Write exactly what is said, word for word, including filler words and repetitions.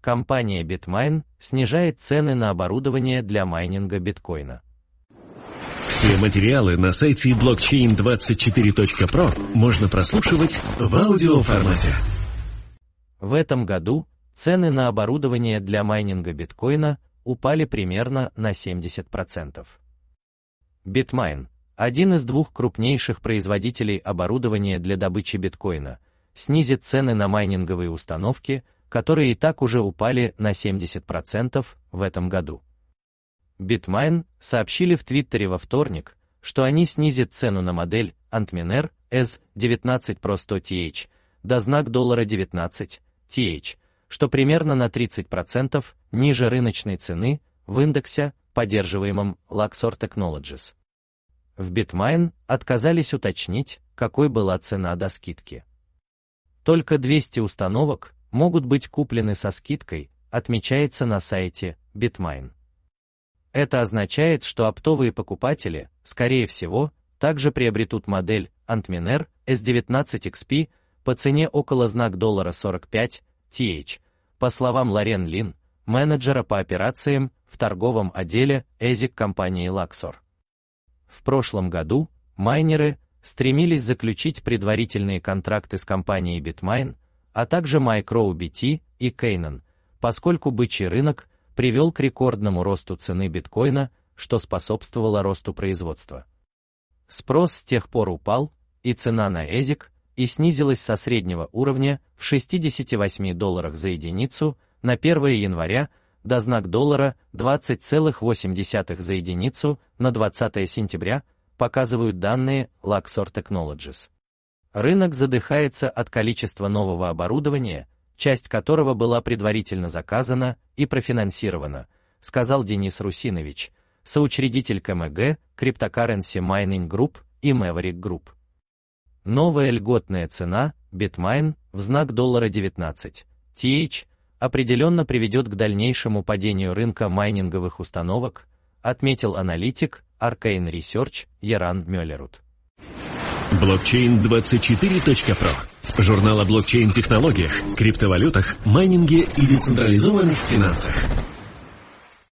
компания Bitmain снижает цены на оборудование для майнинга биткоина. Все материалы на сайте блокчейн двадцать четыре точка про можно прослушивать в аудиоформате. В этом году цены на оборудование для майнинга биткоина упали примерно на семьдесят процентов. Bitmain, один из двух крупнейших производителей оборудования для добычи биткоина, снизит цены на майнинговые установки, которые и так уже упали на семьдесят процентов в этом году. Bitmain сообщили в Твиттере во вторник, что они снизят цену на модель Antminer эс девятнадцать Pro сто ти эйч до знак доллара девятнадцать ти эйч, что примерно на тридцать процентов ниже рыночной цены в индексе, поддерживаемом Luxor Technologies. В Bitmain отказались уточнить, какой была цена до скидки. Только двести установок могут быть куплены со скидкой, отмечается на сайте Bitmain. Это означает, что оптовые покупатели, скорее всего, также приобретут модель Antminer эс девятнадцать икс пи по цене около знак доллара сорок пять ти эйч, по словам Лорен Лин, менеджера по операциям в торговом отделе эзик компании Luxor. В прошлом году майнеры стремились заключить предварительные контракты с компанией Bitmain, а также MicroBT и Canaan, поскольку бычий рынок привел к рекордному росту цены биткоина, что способствовало росту производства. Спрос с тех пор упал, и цена на эзик и снизилась со среднего уровня в шестидесяти восьми долларах за единицу на первое января до знак доллара двадцать целых восемь десятых за единицу на двадцатое сентября, показывают данные Luxor Technologies. Рынок задыхается от количества нового оборудования, часть которого была предварительно заказана и профинансирована, сказал Денис Русинович, соучредитель КМГ, Cryptocurrency Mining Group и Maverick Group. Новая льготная цена Bitmain в знак доллара девятнадцать ти эйч определенно приведет к дальнейшему падению рынка майнинговых установок, отметил аналитик Arcane Research Яран Мёллерут. блокчейн двадцать четыре точка про. Журнал о блокчейн-технологиях, криптовалютах, майнинге и децентрализованных финансах.